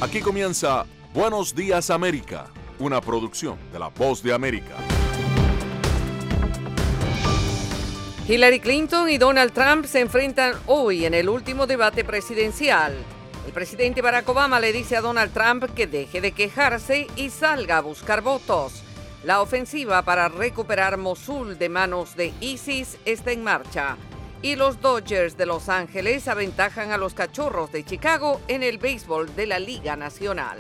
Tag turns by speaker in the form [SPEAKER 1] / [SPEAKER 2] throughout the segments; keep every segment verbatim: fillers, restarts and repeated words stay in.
[SPEAKER 1] Aquí comienza Buenos Días América, una producción de La Voz de América.
[SPEAKER 2] Hillary Clinton y Donald Trump se enfrentan hoy en el último debate presidencial. El presidente Barack Obama le dice a Donald Trump que deje de quejarse y salga a buscar votos. La ofensiva para recuperar Mosul de manos de ISIS está en marcha. Y los Dodgers de Los Ángeles aventajan a los Cachorros de Chicago en el béisbol de la Liga Nacional.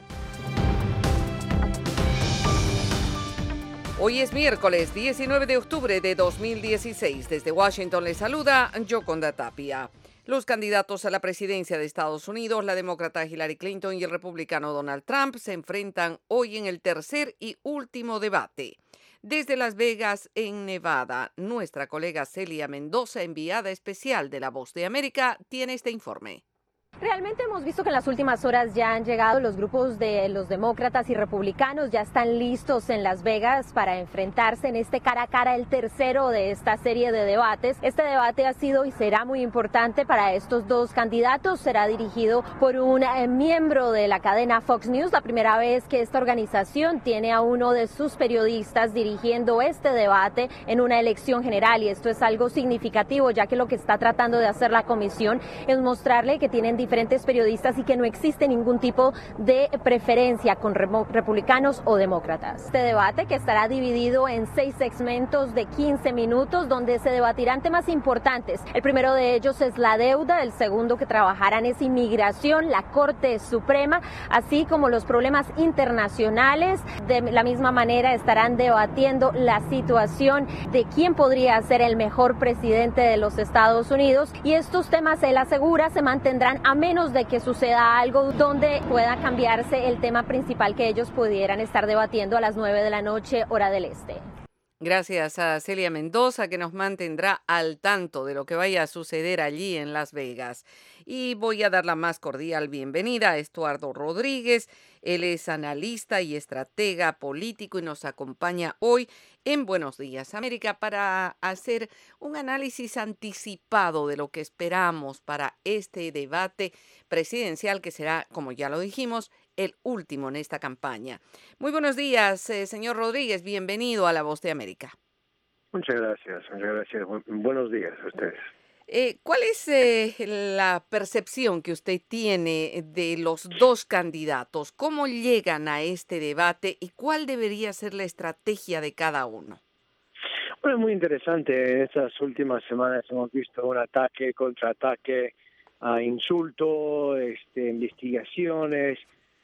[SPEAKER 2] Hoy es miércoles diecinueve de octubre de dos mil dieciséis. Desde Washington les saluda Yoconda Tapia. Los candidatos a la presidencia de Estados Unidos, la demócrata Hillary Clinton y el republicano Donald Trump, se enfrentan hoy en el tercer y último debate. Desde Las Vegas, en Nevada, nuestra colega Celia Mendoza, enviada especial de La Voz de América, tiene este informe.
[SPEAKER 3] Realmente hemos visto que en las últimas horas ya han llegado los grupos de los demócratas y republicanos, ya están listos en Las Vegas para enfrentarse en este cara a cara, el tercero de esta serie de debates. Este debate ha sido y será muy importante para estos dos candidatos. Será dirigido por un eh, miembro de la cadena Fox News, la primera vez que esta organización tiene a uno de sus periodistas dirigiendo este debate en una elección general, y esto es algo significativo, ya que lo que está tratando de hacer la comisión es mostrarle que tienen diferentes periodistas y que no existe ningún tipo de preferencia con republicanos o demócratas. Este debate, que estará dividido en seis segmentos de quince minutos, donde se debatirán temas importantes. El primero de ellos es la deuda, el segundo que trabajarán es inmigración, la Corte Suprema, así como los problemas internacionales. De la misma manera estarán debatiendo la situación de quién podría ser el mejor presidente de los Estados Unidos, y estos temas, él asegura, se mantendrán a menos de que suceda algo donde pueda cambiarse el tema principal que ellos pudieran estar debatiendo a las nueve de la noche, hora del este.
[SPEAKER 2] Gracias a Celia Mendoza, que nos mantendrá al tanto de lo que vaya a suceder allí en Las Vegas. Y voy a dar la más cordial bienvenida a Estuardo Rodríguez. Él es analista y estratega político y nos acompaña hoy en Buenos Días América para hacer un análisis anticipado de lo que esperamos para este debate presidencial, que será, como ya lo dijimos, el último en esta campaña. Muy buenos días, eh, señor Rodríguez, bienvenido a La Voz de América.
[SPEAKER 4] Muchas gracias, muchas gracias. Buenos días a ustedes.
[SPEAKER 2] Eh, ¿Cuál es eh, la percepción que usted tiene de los dos candidatos? ¿Cómo llegan a este debate y cuál debería ser la estrategia de cada uno?
[SPEAKER 4] Bueno, es muy interesante. En estas últimas semanas hemos visto un ataque, contraataque, uh, insulto, este, investigaciones.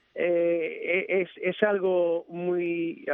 [SPEAKER 4] Eh, es, es algo muy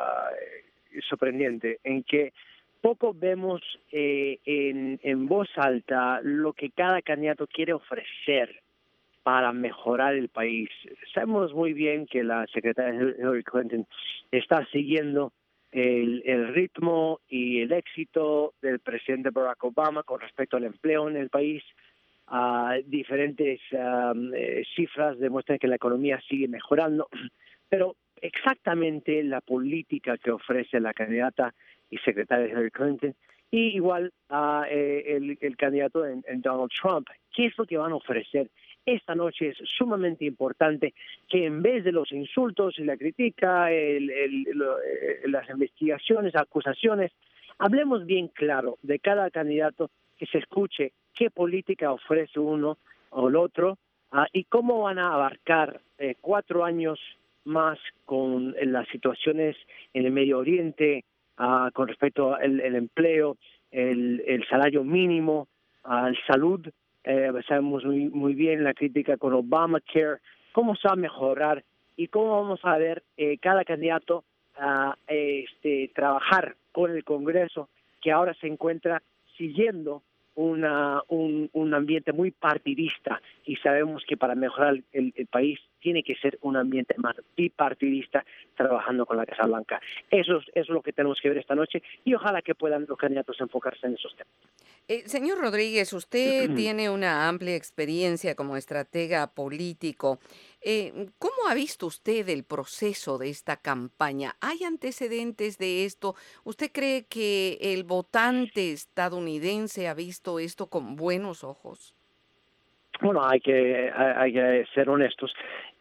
[SPEAKER 4] uh, sorprendente en que poco vemos eh, en, en voz alta lo que cada candidato quiere ofrecer para mejorar el país. Sabemos muy bien que la secretaria Hillary Clinton está siguiendo el, el ritmo y el éxito del presidente Barack Obama con respecto al empleo en el país. Uh, diferentes um, eh, cifras demuestran que la economía sigue mejorando, pero exactamente la política que ofrece la candidata y secretaria Hillary Clinton y igual uh, eh, el, el candidato en, en Donald Trump, ¿qué es lo que van a ofrecer? Esta noche es sumamente importante que en vez de los insultos y la crítica, el, el, lo, eh, las investigaciones, acusaciones, hablemos bien claro de cada candidato, que se escuche qué política ofrece uno o el otro uh, y cómo van a abarcar eh, cuatro años más con eh, las situaciones en el Medio Oriente, uh, con respecto al el empleo, el, el salario mínimo, uh, el salud. Eh, sabemos muy, muy bien la crítica con Obamacare, cómo se va a mejorar y cómo vamos a ver eh, cada candidato uh, este, trabajar con el Congreso, que ahora se encuentra siguiendo una, un, un ambiente muy partidista, y sabemos que para mejorar el, el país tiene que ser un ambiente más bipartidista, trabajando con la Casa Blanca. Eso es, eso es lo que tenemos que ver esta noche, y ojalá que puedan los candidatos enfocarse en esos temas.
[SPEAKER 2] Eh, señor Rodríguez, usted tiene una amplia experiencia como estratega político. Eh, ¿Cómo ha visto usted el proceso de esta campaña? ¿Hay antecedentes de esto? ¿Usted cree que el votante estadounidense ha visto esto con buenos ojos?
[SPEAKER 4] Bueno, hay que hay que ser honestos.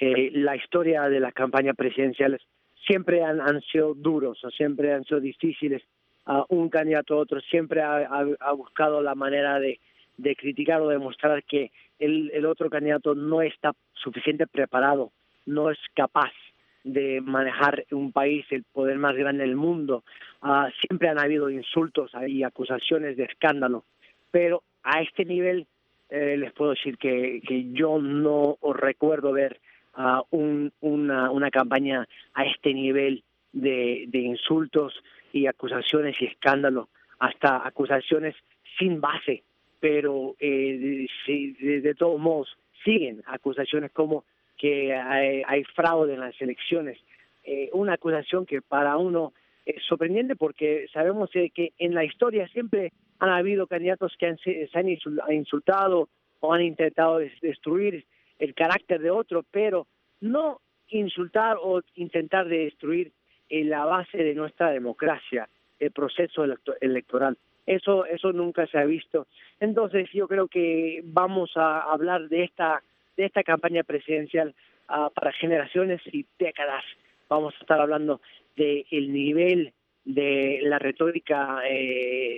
[SPEAKER 4] eh, la historia de las campañas presidenciales siempre han, han sido duros, o siempre han sido difíciles. Uh, un candidato a otro siempre ha, ha, ha buscado la manera de, de criticar o demostrar que el, el otro candidato no está suficiente preparado, no es capaz de manejar un país, el poder más grande del mundo. Uh, siempre han habido insultos y acusaciones de escándalo, pero a este nivel eh, les puedo decir que, que yo no recuerdo ver uh, un, una, una campaña a este nivel de, de insultos y acusaciones y escándalos, hasta acusaciones sin base, pero eh, de, de, de todos modos siguen acusaciones como que hay, hay fraude en las elecciones, eh, una acusación que para uno es sorprendente porque sabemos eh, que en la historia siempre han habido candidatos que han, se, se han insultado o han intentado destruir el carácter de otro, pero no insultar o intentar destruir en la base de nuestra democracia, el proceso electoral. Eso eso nunca se ha visto. Entonces yo creo que vamos a hablar de esta de esta campaña presidencial uh, para generaciones y décadas. Vamos a estar hablando de el nivel de la retórica eh,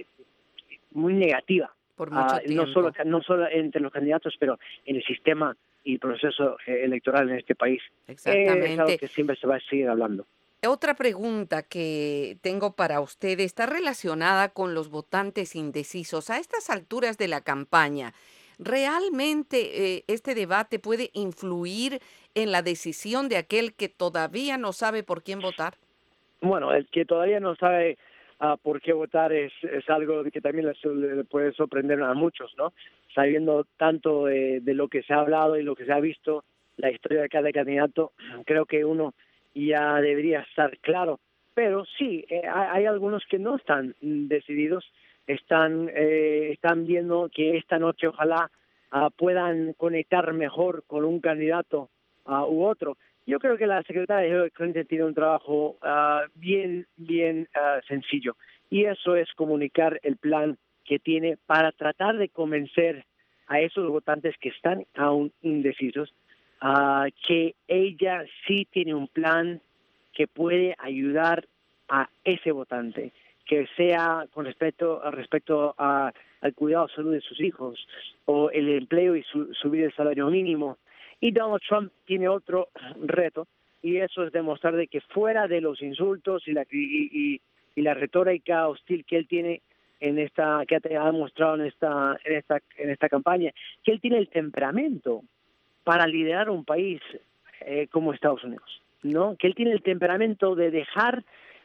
[SPEAKER 4] muy negativa,
[SPEAKER 2] por mucho
[SPEAKER 4] uh,
[SPEAKER 2] tiempo.
[SPEAKER 4] no solo no solo entre los candidatos, pero en el sistema y proceso eh, electoral en este país.
[SPEAKER 2] Exactamente.
[SPEAKER 4] Eh, es algo que siempre se va a seguir hablando.
[SPEAKER 2] Otra pregunta que tengo para usted está relacionada con los votantes indecisos. A estas alturas de la campaña, ¿realmente eh, este debate puede influir en la decisión de aquel que todavía no sabe por quién votar?
[SPEAKER 4] Bueno, el que todavía no sabe uh, por qué votar es, es algo que también le, le puede sorprender a muchos, ¿no? Sabiendo tanto eh, de lo que se ha hablado y lo que se ha visto, la historia de cada candidato, creo que uno ya debería estar claro, pero sí, eh, hay, hay algunos que no están decididos, están eh, están viendo que esta noche ojalá uh, puedan conectar mejor con un candidato uh, u otro. Yo creo que la secretaria Hillary Clinton tiene un trabajo uh, bien, bien uh, sencillo, y eso es comunicar el plan que tiene para tratar de convencer a esos votantes que están aún indecisos Uh, que ella sí tiene un plan que puede ayudar a ese votante, que sea con respecto, respecto a, al cuidado de salud de sus hijos, o el empleo y su, subir el salario mínimo. Y Donald Trump tiene otro reto, y eso es demostrar de que fuera de los insultos y la, y, y, y la retórica hostil que él tiene en esta, que ha demostrado en esta, en esta, en esta campaña, que él tiene el temperamento para liderar un país eh, como Estados Unidos, ¿no? Que él tiene el temperamento de dejar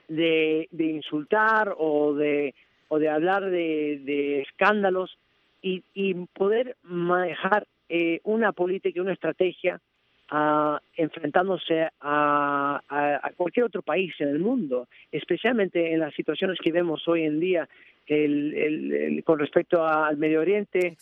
[SPEAKER 4] de, de insultar o de o de hablar de, de escándalos y, y poder manejar eh, una política y una estrategia uh, enfrentándose a, a, a cualquier otro país en el mundo, especialmente en las situaciones que vemos hoy en día. El, el, el, con respecto al Medio Oriente,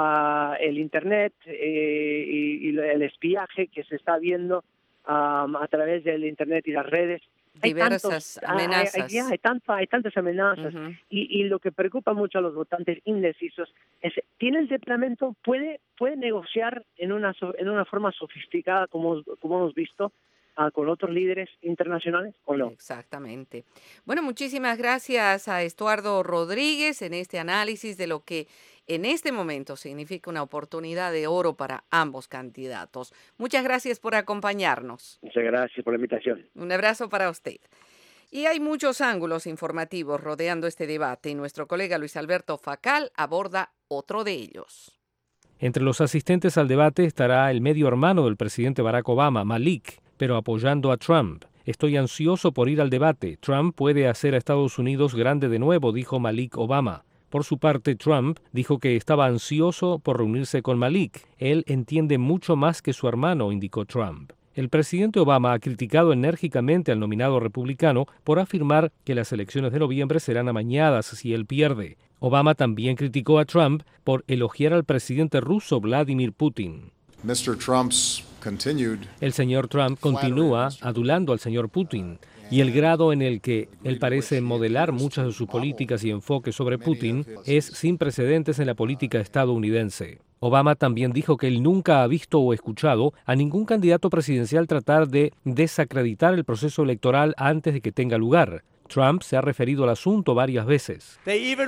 [SPEAKER 4] a el Internet eh, y, y el espiaje que se está viendo um, a través del Internet y las redes.
[SPEAKER 2] Diversas
[SPEAKER 4] hay tantos,
[SPEAKER 2] amenazas.
[SPEAKER 4] Hay, hay, hay, tanta, hay tantas amenazas.
[SPEAKER 2] Uh-huh.
[SPEAKER 4] y, y lo que preocupa mucho a los votantes indecisos es, ¿tiene el temperamento? ¿Puede, puede negociar en una, en una forma sofisticada como, como hemos visto? ¿Con otros líderes internacionales o no?
[SPEAKER 2] Exactamente. Bueno, muchísimas gracias a Estuardo Rodríguez en este análisis de lo que en este momento significa una oportunidad de oro para ambos candidatos. Muchas gracias por acompañarnos.
[SPEAKER 4] Muchas gracias por la invitación.
[SPEAKER 2] Un abrazo para usted. Y hay muchos ángulos informativos rodeando este debate y nuestro colega Luis Alberto Facal aborda otro de ellos.
[SPEAKER 5] Entre los asistentes al debate estará el medio hermano del presidente Barack Obama, Malik, pero apoyando a Trump. Estoy ansioso por ir al debate. Trump puede hacer a Estados Unidos grande de nuevo, dijo Malik Obama. Por su parte, Trump dijo que estaba ansioso por reunirse con Malik. Él entiende mucho más que su hermano, indicó Trump. El presidente Obama ha criticado enérgicamente al nominado republicano por afirmar que las elecciones de noviembre serán amañadas si él pierde. Obama también criticó a Trump por elogiar al presidente ruso Vladimir Putin.
[SPEAKER 6] mister Trump's continued
[SPEAKER 5] El señor Trump continúa adulando al señor Putin y el grado en el que él parece modelar muchas de sus políticas y enfoques sobre Putin es sin precedentes en la política estadounidense. Obama también dijo que él nunca ha visto o escuchado a ningún candidato presidencial tratar de desacreditar el proceso electoral antes de que tenga lugar. Trump se ha referido al asunto varias veces.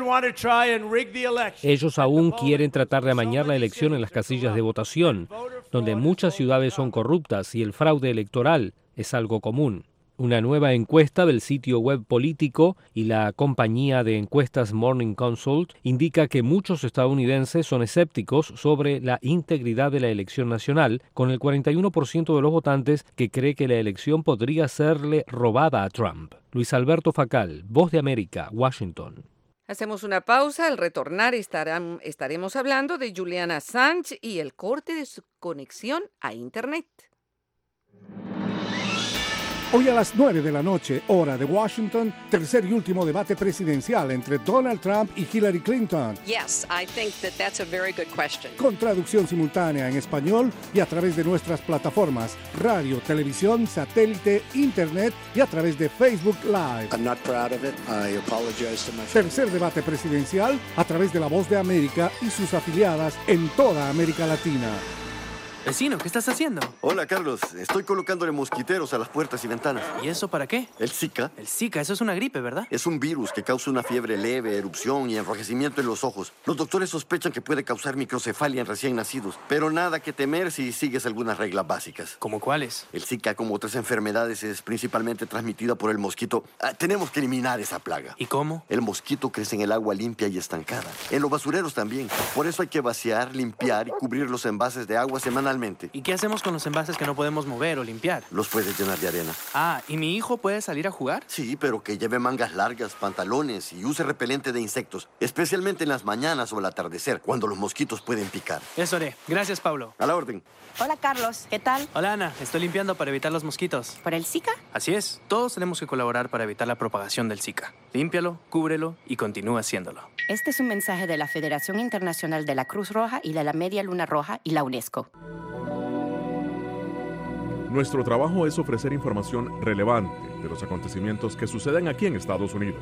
[SPEAKER 5] Ellos aún quieren tratar de amañar la elección en las casillas de votación, donde muchas ciudades son corruptas y el fraude electoral es algo común. Una nueva encuesta del sitio web político y la compañía de encuestas Morning Consult indica que muchos estadounidenses son escépticos sobre la integridad de la elección nacional, con el cuarenta y uno por ciento de los votantes que cree que la elección podría serle robada a Trump. Luis Alberto Facal, Voz de América, Washington.
[SPEAKER 2] Hacemos una pausa. Al retornar estarán, estaremos hablando de Julian Assange y el corte de su conexión a Internet.
[SPEAKER 6] Hoy a las nueve de la noche, hora de Washington, tercer y último debate presidencial entre Donald Trump y Hillary Clinton.
[SPEAKER 7] Yes, I think that that's a very good question.
[SPEAKER 6] Con traducción simultánea en español y a través de nuestras plataformas radio, televisión, satélite, internet y a través de Facebook Live.
[SPEAKER 8] I'm not proud of it. I apologize to my
[SPEAKER 6] Tercer debate presidencial a través de La Voz de América y sus afiliadas en toda América Latina.
[SPEAKER 9] Vecino, ¿qué estás haciendo?
[SPEAKER 10] Hola, Carlos. Estoy colocándole mosquiteros a las puertas y ventanas.
[SPEAKER 9] ¿Y eso para qué?
[SPEAKER 10] El Zika.
[SPEAKER 9] El Zika, eso es una gripe, ¿verdad?
[SPEAKER 10] Es un virus que causa una fiebre leve, erupción y enrojecimiento en los ojos. Los doctores sospechan que puede causar microcefalia en recién nacidos, pero nada que temer si sigues algunas reglas básicas.
[SPEAKER 9] ¿Cómo cuáles?
[SPEAKER 10] El Zika, como otras enfermedades, es principalmente transmitida por el mosquito. Ah, tenemos que eliminar esa plaga.
[SPEAKER 9] ¿Y cómo?
[SPEAKER 10] El mosquito crece en el agua limpia y estancada. En los basureros también. Por eso hay que vaciar, limpiar y cubrir los envases de agua semanalmente.
[SPEAKER 9] ¿Y qué hacemos con los envases que no podemos mover o limpiar?
[SPEAKER 10] Los puedes llenar de arena.
[SPEAKER 9] Ah, ¿y mi hijo puede salir a jugar?
[SPEAKER 10] Sí, pero que lleve mangas largas, pantalones y use repelente de insectos, especialmente en las mañanas o al atardecer, cuando los mosquitos pueden picar.
[SPEAKER 9] Eso haré. Gracias, Pablo.
[SPEAKER 10] A la orden.
[SPEAKER 7] Hola, Carlos. ¿Qué tal?
[SPEAKER 9] Hola, Ana. Estoy limpiando para evitar los mosquitos.
[SPEAKER 7] ¿Por el Zika?
[SPEAKER 9] Así es. Todos tenemos que colaborar para evitar la propagación del Zika. Límpialo, cúbrelo y continúa haciéndolo.
[SPEAKER 11] Este es un mensaje de la Federación Internacional de la Cruz Roja y de la Media Luna Roja y la UNESCO.
[SPEAKER 1] Nuestro trabajo es ofrecer información relevante de los acontecimientos que suceden aquí en Estados Unidos.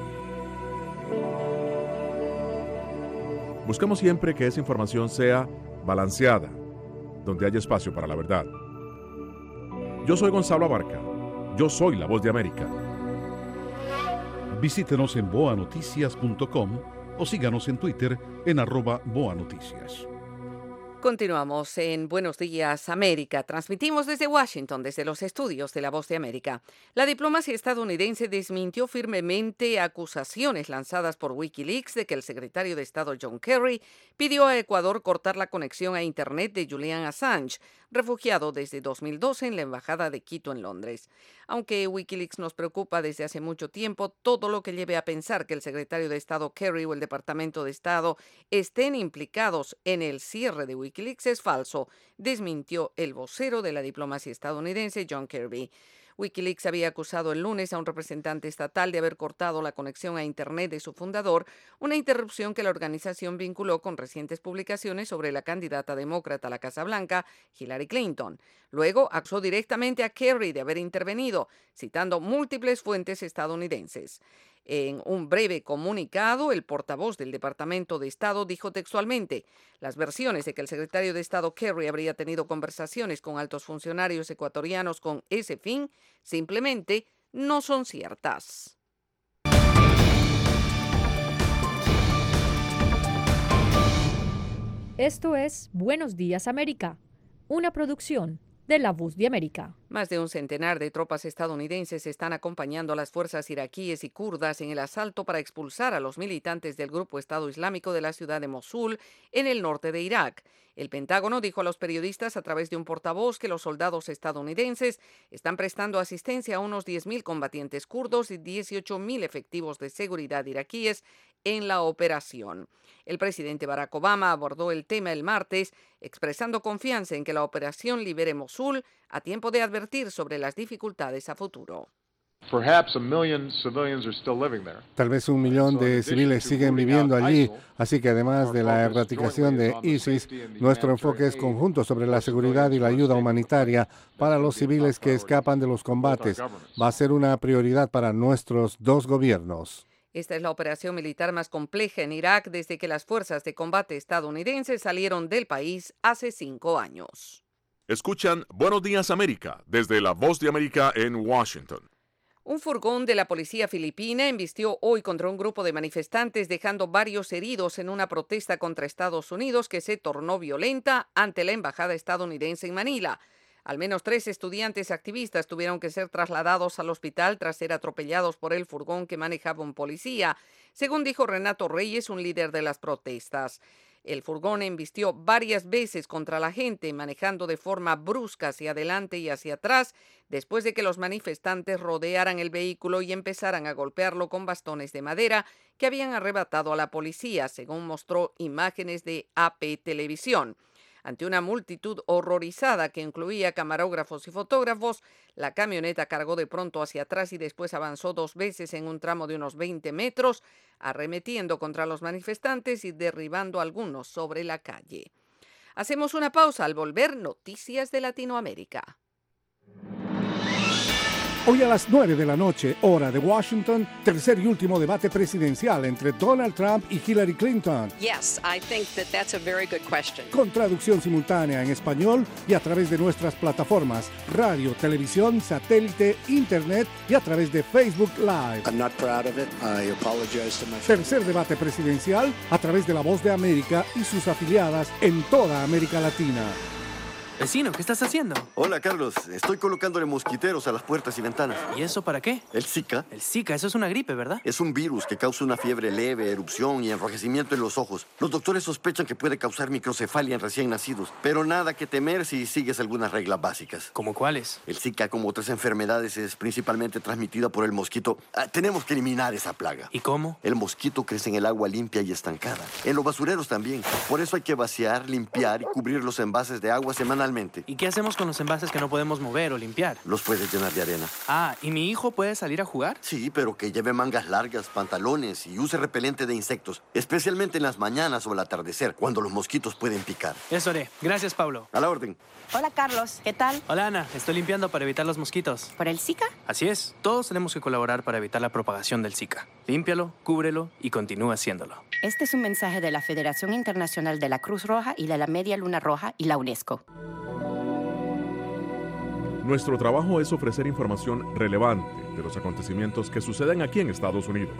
[SPEAKER 1] Buscamos siempre que esa información sea balanceada, donde haya espacio para la verdad. Yo soy Gonzalo Abarca. Yo soy la Voz de América.
[SPEAKER 6] Visítenos en boa noticias punto com o síganos en Twitter en arroba boanoticias.
[SPEAKER 2] Continuamos en Buenos Días América. Transmitimos desde Washington, desde los estudios de La Voz de América. La diplomacia estadounidense desmintió firmemente acusaciones lanzadas por Wikileaks de que el secretario de Estado John Kerry pidió a Ecuador cortar la conexión a Internet de Julian Assange, refugiado desde dos mil doce en la Embajada de Quito en Londres. Aunque Wikileaks nos preocupa desde hace mucho tiempo, todo lo que lleve a pensar que el secretario de Estado Kerry o el Departamento de Estado estén implicados en el cierre de Wikileaks es falso, desmintió el vocero de la diplomacia estadounidense, John Kirby. Wikileaks había acusado el lunes a un representante estatal de haber cortado la conexión a Internet de su fundador, una interrupción que la organización vinculó con recientes publicaciones sobre la candidata demócrata a la Casa Blanca, Hillary Clinton. Luego acusó directamente a Kerry de haber intervenido, citando múltiples fuentes estadounidenses. En un breve comunicado, el portavoz del Departamento de Estado dijo textualmente: las versiones de que el secretario de Estado Kerry habría tenido conversaciones con altos funcionarios ecuatorianos con ese fin simplemente no son ciertas.
[SPEAKER 12] Esto es Buenos Días América, una producción de La Voz de América.
[SPEAKER 2] Más de un centenar de tropas estadounidenses están acompañando a las fuerzas iraquíes y kurdas en el asalto para expulsar a los militantes del grupo Estado Islámico de la ciudad de Mosul, en el norte de Irak. El Pentágono dijo a los periodistas a través de un portavoz que los soldados estadounidenses están prestando asistencia a unos diez mil combatientes kurdos y dieciocho mil efectivos de seguridad iraquíes en la operación. El presidente Barack Obama abordó el tema el martes, expresando confianza en que la operación libere Mosul a tiempo de advertir sobre las dificultades a futuro.
[SPEAKER 6] Tal vez un millón de civiles siguen viviendo allí, así que además de la erradicación de ISIS, nuestro enfoque es conjunto sobre la seguridad y la ayuda humanitaria para los civiles que escapan de los combates. Va a ser una prioridad para nuestros dos gobiernos.
[SPEAKER 2] Esta es la operación militar más compleja en Irak desde que las fuerzas de combate estadounidenses salieron del país hace cinco años.
[SPEAKER 1] Escuchan Buenos Días América desde La Voz de América en Washington.
[SPEAKER 2] Un furgón de la policía filipina embistió hoy contra un grupo de manifestantes, dejando varios heridos en una protesta contra Estados Unidos que se tornó violenta ante la embajada estadounidense en Manila. Al menos tres estudiantes activistas tuvieron que ser trasladados al hospital tras ser atropellados por el furgón que manejaba un policía, según dijo Renato Reyes, un líder de las protestas. El furgón embistió varias veces contra la gente, manejando de forma brusca hacia adelante y hacia atrás, después de que los manifestantes rodearan el vehículo y empezaran a golpearlo con bastones de madera que habían arrebatado a la policía, según mostró imágenes de A P Televisión. Ante una multitud horrorizada que incluía camarógrafos y fotógrafos, la camioneta cargó de pronto hacia atrás y después avanzó dos veces en un tramo de unos veinte metros, arremetiendo contra los manifestantes y derribando a algunos sobre la calle. Hacemos una pausa. Al volver, noticias de Latinoamérica.
[SPEAKER 6] Hoy a las nueve de la noche, hora de Washington, tercer y último debate presidencial entre Donald Trump y Hillary Clinton.
[SPEAKER 7] Yes, I think that that's a very good question.
[SPEAKER 6] Con traducción simultánea en español y a través de nuestras plataformas radio, televisión, satélite, internet y a través de Facebook Live.
[SPEAKER 8] I'm not proud of it. I apologize to my family.
[SPEAKER 6] Tercer debate presidencial a través de La Voz de América y sus afiliadas en toda América Latina.
[SPEAKER 9] Vecino, ¿qué estás haciendo?
[SPEAKER 10] Hola, Carlos. Estoy colocándole mosquiteros a las puertas y ventanas.
[SPEAKER 9] ¿Y eso para qué?
[SPEAKER 10] El Zika.
[SPEAKER 9] El Zika, eso es una gripe, ¿verdad?
[SPEAKER 10] Es un virus que causa una fiebre leve, erupción y enrojecimiento en los ojos. Los doctores sospechan que puede causar microcefalia en recién nacidos, pero nada que temer si sigues algunas reglas básicas.
[SPEAKER 9] ¿Cómo cuáles?
[SPEAKER 10] El Zika, como otras enfermedades, es principalmente transmitida por el mosquito. Ah, tenemos que eliminar esa plaga.
[SPEAKER 9] ¿Y cómo?
[SPEAKER 10] El mosquito crece en el agua limpia y estancada. En los basureros también. Por eso hay que vaciar, limpiar y cubrir los envases de agua semanalmente.
[SPEAKER 9] ¿Y qué hacemos con los envases que no podemos mover o limpiar?
[SPEAKER 10] Los puedes llenar de arena.
[SPEAKER 9] Ah, ¿y mi hijo puede salir a jugar?
[SPEAKER 10] Sí, pero que lleve mangas largas, pantalones y use repelente de insectos, especialmente en las mañanas o al atardecer, cuando los mosquitos pueden picar.
[SPEAKER 9] Eso haré. Gracias, Pablo.
[SPEAKER 10] A la orden.
[SPEAKER 7] Hola, Carlos. ¿Qué tal?
[SPEAKER 9] Hola, Ana. Estoy limpiando para evitar los mosquitos.
[SPEAKER 11] ¿Por el Zika?
[SPEAKER 9] Así es. Todos tenemos que colaborar para evitar la propagación del Zika. Límpialo, cúbrelo y continúa haciéndolo.
[SPEAKER 11] Este es un mensaje de la Federación Internacional de la Cruz Roja y de la Media Luna Roja y la UNESCO.
[SPEAKER 1] Nuestro trabajo es ofrecer información relevante de los acontecimientos que suceden aquí en Estados Unidos.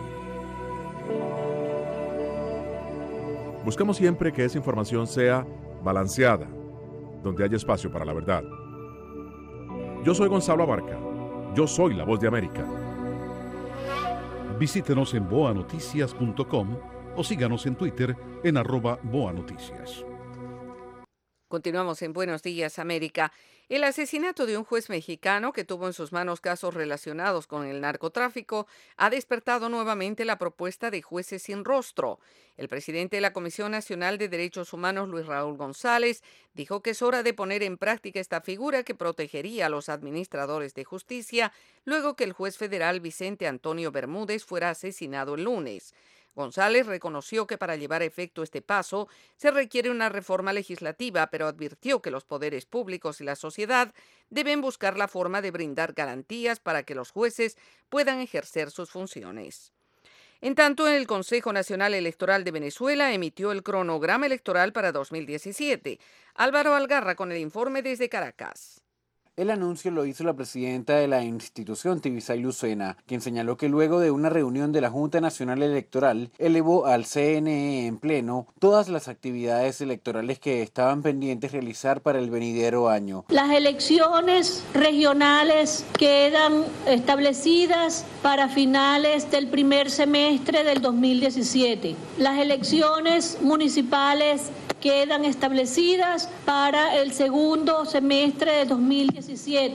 [SPEAKER 1] Buscamos siempre que esa información sea balanceada, donde haya espacio para la verdad. Yo soy Gonzalo Abarca. Yo soy La Voz de América.
[SPEAKER 6] Visítenos en boa noticias punto com o síganos en Twitter en arroba boanoticias.
[SPEAKER 2] Continuamos en Buenos Días, América. El asesinato de un juez mexicano que tuvo en sus manos casos relacionados con el narcotráfico ha despertado nuevamente la propuesta de jueces sin rostro. El presidente de la Comisión Nacional de Derechos Humanos, Luis Raúl González, dijo que es hora de poner en práctica esta figura que protegería a los administradores de justicia luego que el juez federal Vicente Antonio Bermúdez fuera asesinado el lunes. González reconoció que para llevar a efecto este paso se requiere una reforma legislativa, pero advirtió que los poderes públicos y la sociedad deben buscar la forma de brindar garantías para que los jueces puedan ejercer sus funciones. En tanto, el Consejo Nacional Electoral de Venezuela emitió el cronograma electoral para dos mil diecisiete. Álvaro Algarra con el informe desde Caracas.
[SPEAKER 13] El anuncio lo hizo la presidenta de la institución, Tibisay Lucena, quien señaló que luego de una reunión de la Junta Nacional Electoral, elevó al C N E en pleno todas las actividades electorales que estaban pendientes realizar para el venidero año.
[SPEAKER 14] Las elecciones regionales quedan establecidas para finales del primer semestre del dos mil diecisiete. Las elecciones municipales quedan establecidas para el segundo semestre de dos mil diecisiete.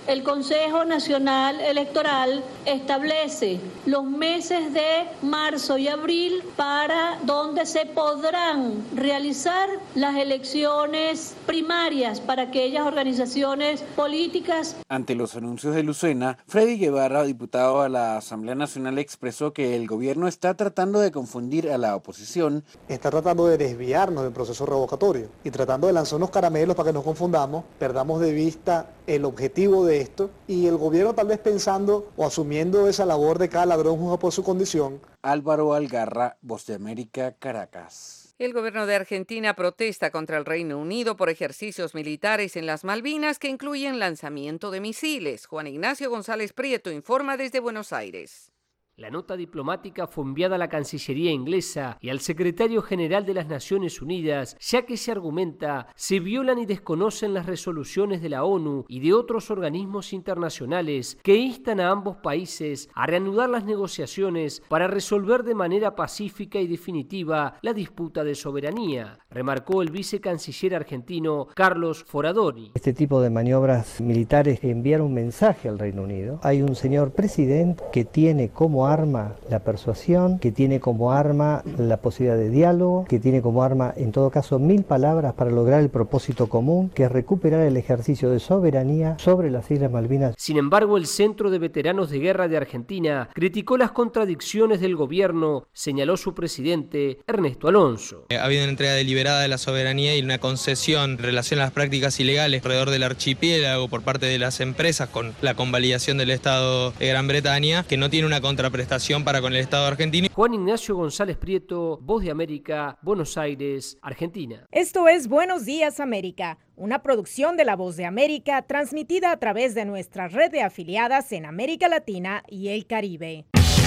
[SPEAKER 14] el Consejo Nacional Electoral establece los meses de marzo y abril para donde se podrán realizar las elecciones primarias para aquellas organizaciones políticas.
[SPEAKER 13] Ante los anuncios de Lucena, Freddy Guevara, diputado a la Asamblea Nacional, expresó que el gobierno está tratando de confundir a la oposición.
[SPEAKER 15] Está tratando de desviarnos del proceso revocatorio y tratando de lanzar unos caramelos para que nos confundamos, perdamos de vista el objetivo de esto y el gobierno tal vez pensando o asumiendo esa labor de cada ladrón juzga por su condición.
[SPEAKER 13] Álvaro Algarra, Voz de América, Caracas.
[SPEAKER 2] El gobierno de Argentina protesta contra el Reino Unido por ejercicios militares en las Malvinas que incluyen lanzamiento de misiles. Juan Ignacio González Prieto informa desde Buenos Aires.
[SPEAKER 16] La nota diplomática fue enviada a la Cancillería inglesa y al Secretario General de las Naciones Unidas, ya que se argumenta se violan y desconocen las resoluciones de la ONU y de otros organismos internacionales que instan a ambos países a reanudar las negociaciones para resolver de manera pacífica y definitiva la disputa de soberanía, remarcó el vicecanciller argentino Carlos Foradori.
[SPEAKER 17] Este tipo de maniobras militares envían un mensaje al Reino Unido. Hay un señor presidente que tiene como arma la persuasión, que tiene como arma la posibilidad de diálogo, que tiene como arma, en todo caso, mil palabras para lograr el propósito común, que es recuperar el ejercicio de soberanía sobre las Islas Malvinas.
[SPEAKER 16] Sin embargo, el Centro de Veteranos de Guerra de Argentina criticó las contradicciones del gobierno, señaló su presidente, Ernesto Alonso.
[SPEAKER 18] Ha habido una entrega deliberada de la soberanía y una concesión en relación a las prácticas ilegales alrededor del archipiélago por parte de las empresas con la convalidación del Estado de Gran Bretaña, que no tiene una contraprestación para con el Estado argentino.
[SPEAKER 16] Juan Ignacio González Prieto, Voz de América, Buenos Aires, Argentina.
[SPEAKER 19] Esto es Buenos Días América, una producción de La Voz de América transmitida a través de nuestra red de afiliadas en América Latina y el Caribe.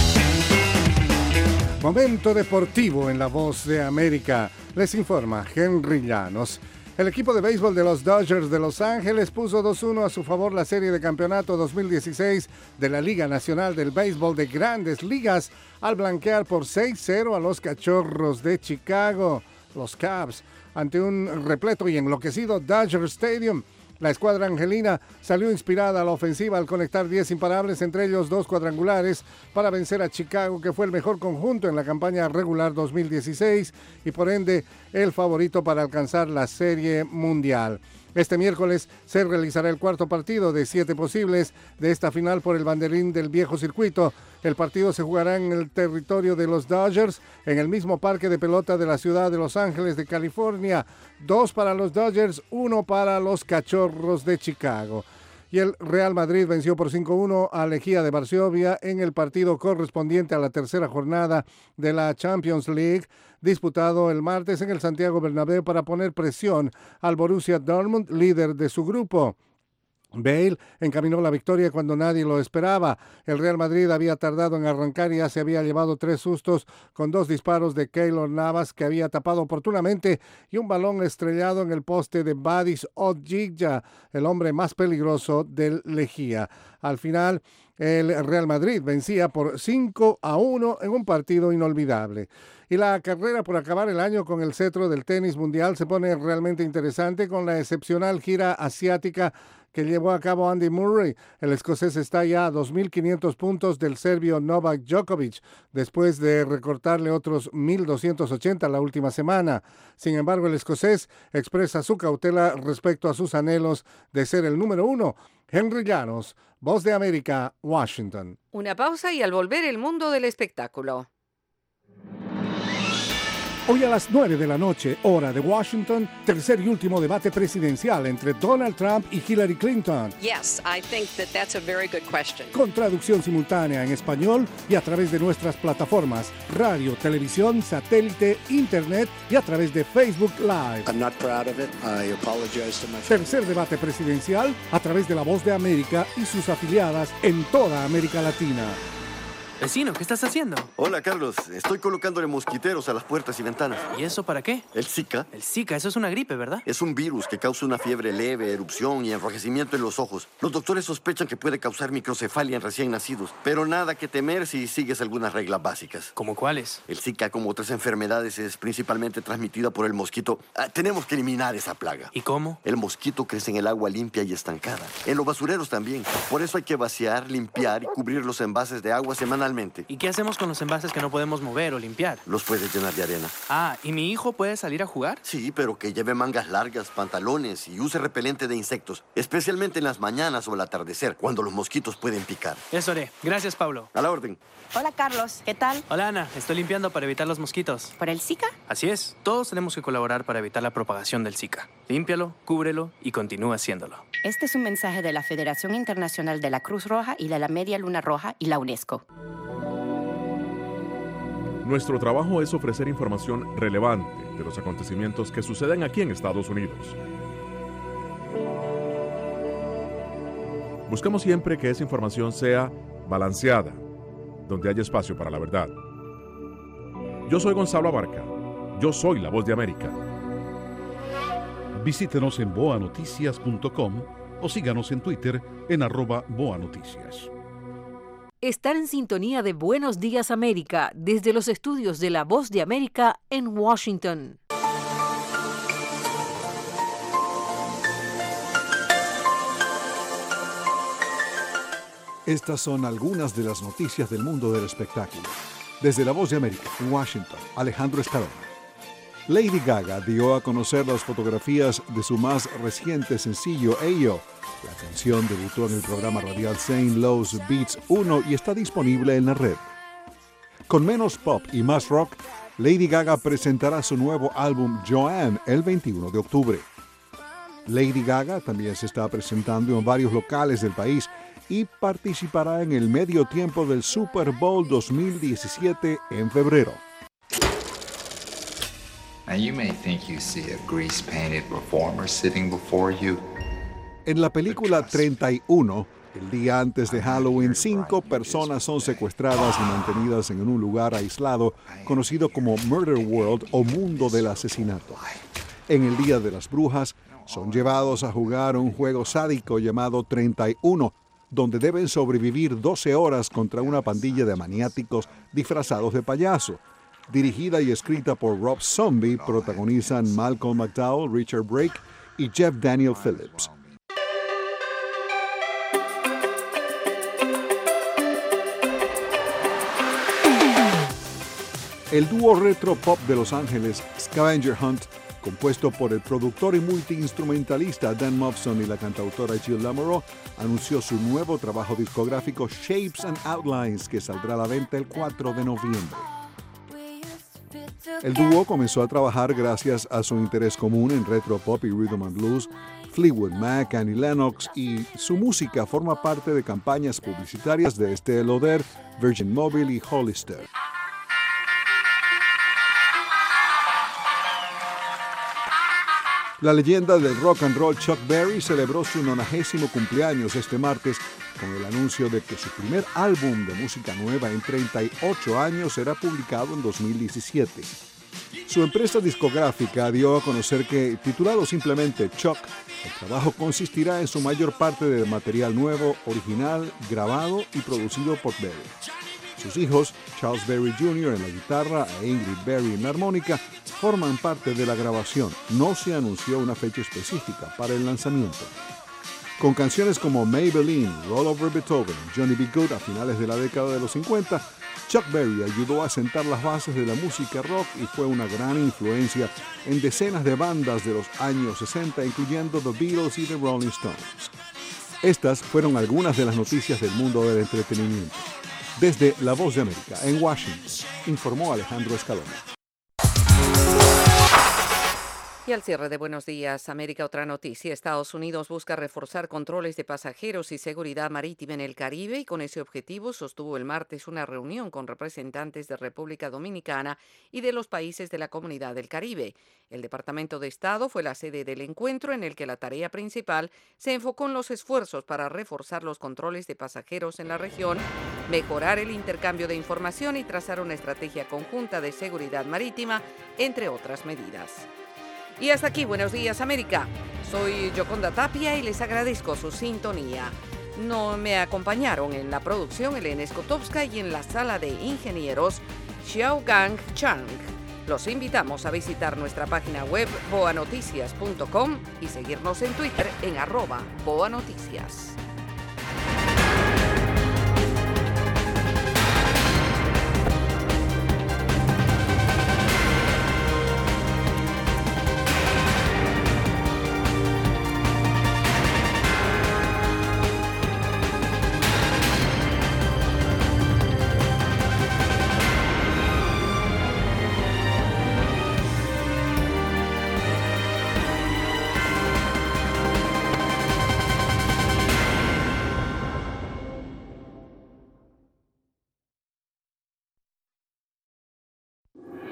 [SPEAKER 6] Momento deportivo en La Voz de América. Les informa Henry Llanos. El equipo de béisbol de los Dodgers de Los Ángeles puso dos uno a su favor la serie de campeonato dos mil dieciséis de la Liga Nacional del Béisbol de Grandes Ligas al blanquear por seis cero a los Cachorros de Chicago, los Cubs, ante un repleto y enloquecido Dodger Stadium. La escuadra angelina salió inspirada a la ofensiva al conectar diez imparables, entre ellos dos cuadrangulares, para vencer a Chicago, que fue el mejor conjunto en la campaña regular dos mil dieciséis y por ende el favorito para alcanzar la Serie Mundial. Este miércoles se realizará el cuarto partido de siete posibles de esta final por el banderín del viejo circuito. El partido se jugará en el territorio de los Dodgers, en el mismo parque de pelota de la ciudad de Los Ángeles de California. Dos para los Dodgers, uno para los Cachorros de Chicago. Y el Real Madrid venció por cinco uno a Legia de Varsovia en el partido correspondiente a la tercera jornada de la Champions League, disputado el martes en el Santiago Bernabéu para poner presión al Borussia Dortmund, líder de su grupo. Bale encaminó la victoria cuando nadie lo esperaba. El Real Madrid había tardado en arrancar y ya se había llevado tres sustos con dos disparos de Keylor Navas, que había tapado oportunamente, y un balón estrellado en el poste de Badis Odjigya, el hombre más peligroso del Legia. Al final, el Real Madrid vencía por cinco a uno en un partido inolvidable. Y la carrera por acabar el año con el cetro del tenis mundial se pone realmente interesante con la excepcional gira asiática que llevó a cabo Andy Murray. El escocés está ya a dos mil quinientos puntos del serbio Novak Djokovic, después de recortarle otros mil doscientos ochenta la última semana. Sin embargo, el escocés expresa su cautela respecto a sus anhelos de ser el número uno. Henry Llanos, Voz de América, Washington.
[SPEAKER 2] Una pausa y al volver el mundo del espectáculo.
[SPEAKER 6] Hoy a las nueve de la noche, hora de Washington, tercer y último debate presidencial entre Donald Trump y Hillary Clinton.
[SPEAKER 7] Yes, I think that that's a very good question.
[SPEAKER 6] Con traducción simultánea en español y a través de nuestras plataformas radio, televisión, satélite, internet y a través de Facebook Live.
[SPEAKER 8] I'm not proud of it. I apologize to my family.
[SPEAKER 6] Tercer debate presidencial a través de La Voz de América y sus afiliadas en toda América Latina.
[SPEAKER 9] Vecino, ¿qué estás haciendo?
[SPEAKER 10] Hola, Carlos. Estoy colocándole mosquiteros a las puertas y ventanas.
[SPEAKER 9] ¿Y eso para qué?
[SPEAKER 10] El Zika.
[SPEAKER 9] El Zika, eso es una gripe, ¿verdad?
[SPEAKER 10] Es un virus que causa una fiebre leve, erupción y enrojecimiento en los ojos. Los doctores sospechan que puede causar microcefalia en recién nacidos, pero nada que temer si sigues algunas reglas básicas.
[SPEAKER 9] ¿Cómo cuáles?
[SPEAKER 10] El Zika, como otras enfermedades, es principalmente transmitida por el mosquito. Ah, tenemos que eliminar esa plaga.
[SPEAKER 9] ¿Y cómo?
[SPEAKER 10] El mosquito crece en el agua limpia y estancada. En los basureros también. Por eso hay que vaciar, limpiar y cubrir los envases de agua semanalmente.
[SPEAKER 9] ¿Y qué hacemos con los envases que no podemos mover o limpiar?
[SPEAKER 10] Los puedes llenar de arena.
[SPEAKER 9] Ah, ¿y mi hijo puede salir a jugar?
[SPEAKER 10] Sí, pero que lleve mangas largas, pantalones y use repelente de insectos, especialmente en las mañanas o al atardecer, cuando los mosquitos pueden picar.
[SPEAKER 9] Eso haré. Gracias, Pablo.
[SPEAKER 10] A la orden.
[SPEAKER 11] Hola, Carlos. ¿Qué tal?
[SPEAKER 9] Hola, Ana. Estoy limpiando para evitar los mosquitos.
[SPEAKER 11] ¿Por el Zika?
[SPEAKER 9] Así es. Todos tenemos que colaborar para evitar la propagación del Zika. Límpialo, cúbrelo y continúa haciéndolo.
[SPEAKER 11] Este es un mensaje de la Federación Internacional de la Cruz Roja y de la Media Luna Roja y la UNESCO.
[SPEAKER 1] Nuestro trabajo es ofrecer información relevante de los acontecimientos que suceden aquí en Estados Unidos. Buscamos siempre que esa información sea balanceada, donde haya espacio para la verdad. Yo soy Gonzalo Abarca. Yo soy la Voz de América.
[SPEAKER 20] Visítenos en boa noticias punto com o síganos en Twitter en arroba boanoticias.
[SPEAKER 21] Estar en sintonía de Buenos Días América desde los estudios de La Voz de América en Washington.
[SPEAKER 20] Estas son algunas de las noticias del mundo del espectáculo. Desde La Voz de América en Washington, Alejandro Escalona. Lady Gaga dio a conocer las fotografías de su más reciente sencillo, Ayo. La canción debutó en el programa radial Saint Louis Beats uno y está disponible en la red. Con menos pop y más rock, Lady Gaga presentará su nuevo álbum Joanne el veintiuno de octubre. Lady Gaga también se está presentando en varios locales del país y participará en el medio tiempo del Super Bowl dos mil diecisiete en febrero.
[SPEAKER 22] Now you may think you see a grease-painted performer sitting before you.
[SPEAKER 20] En la película treinta y uno, el día antes de Halloween, cinco personas son secuestradas y mantenidas en un lugar aislado conocido como Murder World o Mundo del Asesinato. En el Día de las Brujas, son llevados a jugar un juego sádico llamado treinta y uno, donde deben sobrevivir doce horas contra una pandilla de maniáticos disfrazados de payaso. Dirigida y escrita por Rob Zombie, protagonizan Malcolm McDowell, Richard Brake y Jeff Daniel Phillips. El dúo retro pop de Los Ángeles, Scavenger Hunt, compuesto por el productor y multiinstrumentalista Dan Mobson y la cantautora Jill Lamoureux, anunció su nuevo trabajo discográfico Shapes and Outlines, que saldrá a la venta el cuatro de noviembre. El dúo comenzó a trabajar gracias a su interés común en retro pop y rhythm and blues, Fleetwood Mac, Annie Lennox, y su música forma parte de campañas publicitarias de Estée Lauder, Virgin Mobile y Hollister. La leyenda del rock and roll Chuck Berry celebró su nonagésimo cumpleaños este martes con el anuncio de que su primer álbum de música nueva en treinta y ocho años será publicado en dos mil diecisiete. Su empresa discográfica dio a conocer que, titulado simplemente Chuck, el trabajo consistirá en su mayor parte de material nuevo, original, grabado y producido por Berry. Sus hijos, Charles Berry junior en la guitarra e Ingrid Berry en la armónica, forman parte de la grabación. No se anunció una fecha específica para el lanzamiento. Con canciones como Maybelline, Roll Over Beethoven, Johnny B. Good a finales de la década de los cincuenta, Chuck Berry ayudó a sentar las bases de la música rock y fue una gran influencia en decenas de bandas de los años sesenta, incluyendo The Beatles y The Rolling Stones. Estas fueron algunas de las noticias del mundo del entretenimiento. Desde La Voz de América, en Washington, informó Alejandro Escalona.
[SPEAKER 2] Y al cierre de Buenos Días, América, otra noticia. Estados Unidos busca reforzar controles de pasajeros y seguridad marítima en el Caribe y con ese objetivo sostuvo el martes una reunión con representantes de República Dominicana y de los países de la Comunidad del Caribe. El Departamento de Estado fue la sede del encuentro en el que la tarea principal se enfocó en los esfuerzos para reforzar los controles de pasajeros en la región, mejorar el intercambio de información y trazar una estrategia conjunta de seguridad marítima, entre otras medidas. Y hasta aquí, Buenos Días, América. Soy Yoconda Tapia y les agradezco su sintonía. No me acompañaron en la producción Elena Skotowska y en la sala de ingenieros Xiaogang Chang. Los invitamos a visitar nuestra página web boa noticias punto com y seguirnos en Twitter en arroba boanoticias.